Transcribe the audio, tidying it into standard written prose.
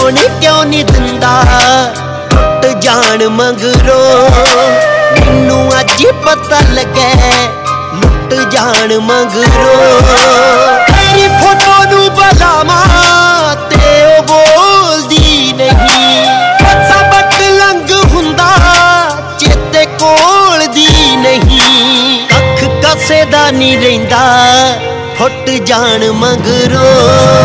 ਹੋਣੇ क्यों नहीं दिंदा टुट जान मगरों मैनू अज पता लगे लुट जान मगरों तेरी फोटो नू बुलावां ते ओ बोलदी नहीं सबक लंघ हुंदा चेते कोल दी नहीं कख कसे दा नहीं रहिंदा फुट जान मगरों